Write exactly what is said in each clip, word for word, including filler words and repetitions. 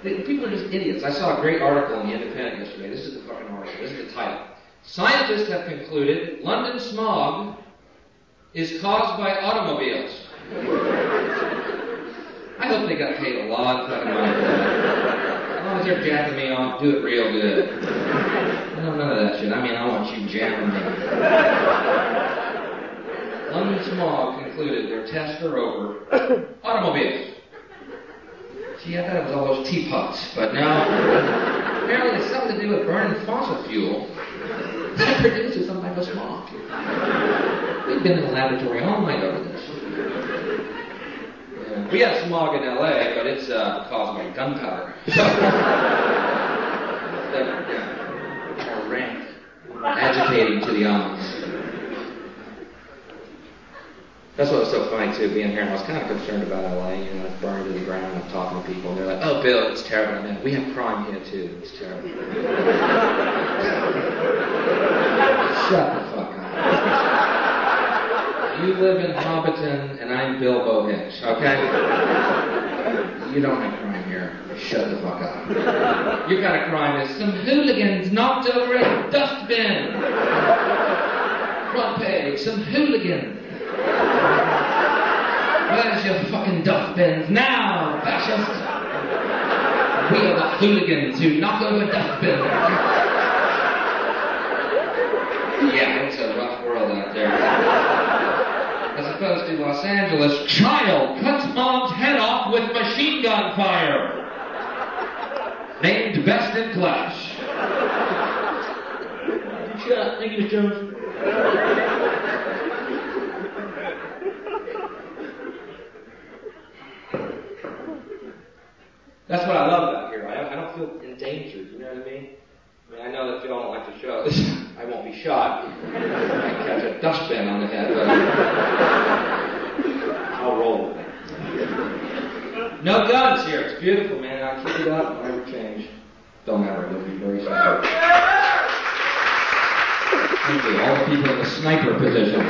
The people are just idiots. I saw a great article in The Independent yesterday. This is the fucking article. This is the title. Scientists have concluded London smog is caused by automobiles. I hope they got paid a lot of fucking money for that. As long as they're jacking me off, do it real good. No, none of that shit. I mean, I want you jamming me. London smog concluded their tests are over. Automobiles. Gee, I thought it was all those teapots, but now apparently it's something to do with burning fossil fuel that produces some type of smog. We've been in the laboratory all night over this. Yeah. We have smog in L A, but it's uh, caused by gunpowder. So, yeah, more rank, agitating to the eyes. That's what was so funny, too, being here. And I was kind of concerned about L A. You know, it's burned to the ground. I'm talking to people, and they're like, oh, Bill, it's terrible. Man, we have crime here, too. It's terrible. Shut the fuck up. You live in Hobbiton, and I'm Bilbo Hicks, okay? You don't have crime here. Shut the fuck up. Your kind of crime is some hooligans knocked over a dustbin. Front page, some hooligans. Where's your fucking dustbins now, fascist? We are the hooligans who knock over dustbins. Yeah, it's a rough world out there. As opposed to Los Angeles, child cuts mom's head off with machine gun fire. Named best in class. Good shot. Thank you, Mister Jones. That's what I love about here. I, I don't feel endangered, you know what I mean? I mean, I know that if y'all don't like the show, I won't be shot. I might catch a dustbin on the head, but I'll roll with it. No guns here. It's beautiful, man. I'll keep it up. Don't ever change. Don't ever. It'll be very simple. Thank you. All the people in the sniper positions.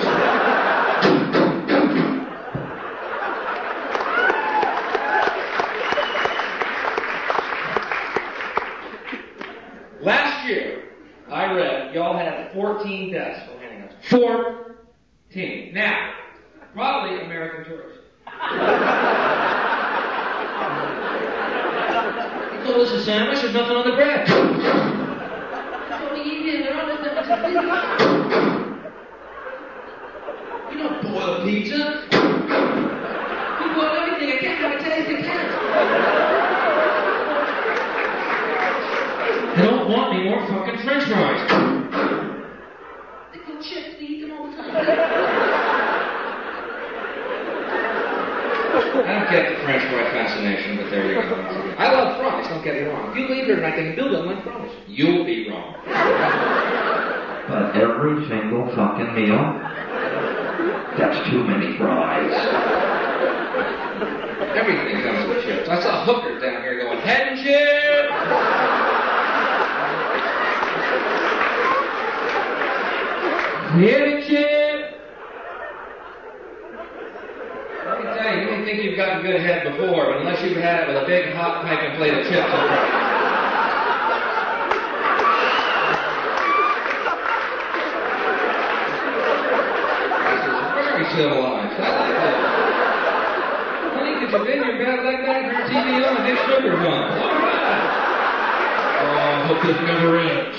Last year, I read y'all had fourteen deaths from handguns. fourteen. Now, probably American tourists. You told us a sandwich, there's nothing on the bread. What do you eat? They're on the sandwich. You don't boil pizza. You boil everything. I can't have a taste. I can't. I don't want any more fucking French fries. They put chips, they eat them all the time. I don't get the French fry fascination, but there you go. I love fries, don't get me wrong. If you leave here and I can build them, I promise. You'll be wrong. But every single fucking meal, that's too many fries. Everything comes with chips. I saw hookers down here going, head and chips! Hear it, chip? Let me tell you, you may think you've gotten good head before, but unless you've had it with a big hot piping plate of chips. This is very civilized. I like this. Honey, did you bend your bed like that? Turn T V on and get sugar on. All right. Oh, I hope this never ends.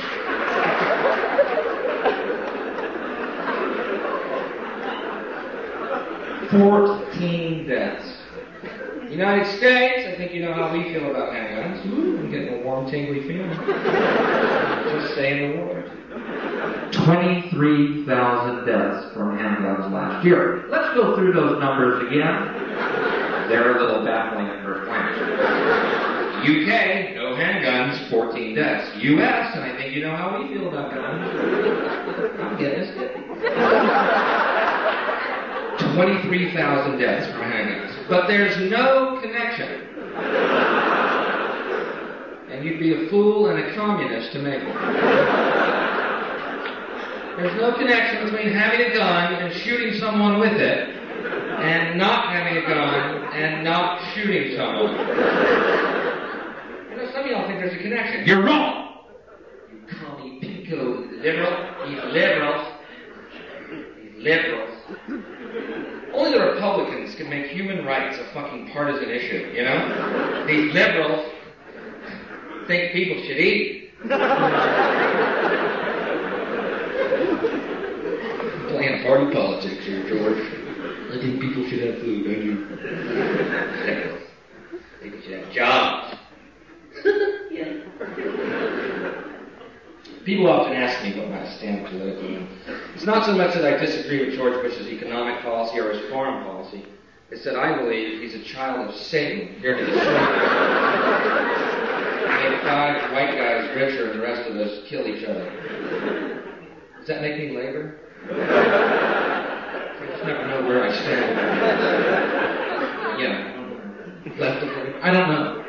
fourteen deaths. United States, I think you know how we feel about handguns. Ooh, I'm getting a warm, tingly feeling. Just saying the word. twenty-three thousand deaths from handguns last year. Let's go through those numbers again. They're a little baffling at first glance. U K, no handguns, fourteen deaths. U S, and I think you know how we feel about guns. I'm getting this hit. twenty-three thousand deaths from handguns. But there's no connection. And you'd be a fool and a communist to make it. There's no connection between having a gun and shooting someone with it, and not having a gun and not shooting someone. know, some of y'all think there's a connection. You're wrong. You commie pinko liberal. These liberals. These liberals. Only the Republicans can make human rights a fucking partisan issue, you know? These liberals think people should eat. Playing party politics here, George. I think people should have food, don't you? Liberals. People should have jobs. Yeah. People often ask me what I stand politically. It's not so much that I disagree with George Bush's economic policy or his foreign policy. It's that I believe he's a child of Satan here to destroy. He made five white guys richer and the rest of us kill each other. Does that make me labor? I just never know where I stand. Yeah. Left of it. I don't know.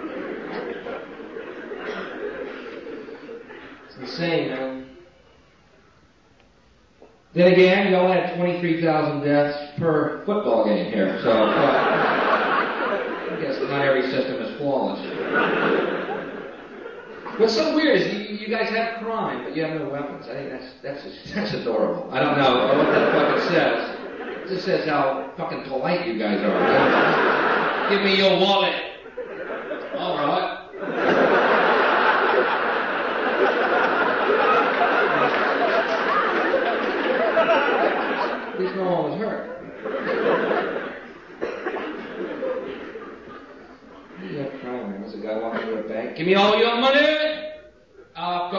It's insane, man. Then again, y'all had twenty-three thousand deaths per football game here, so uh, I guess not every system is flawless. What's so weird is you, you guys have crime, but you have no weapons. I think that's that's just, that's adorable. I don't know what that fucking says. It just says how fucking polite you guys are. Right? Give me your wallet. All right. At least no one was hurt. You have crime, man. There's a guy walking into a bank. Give me all your money. I've got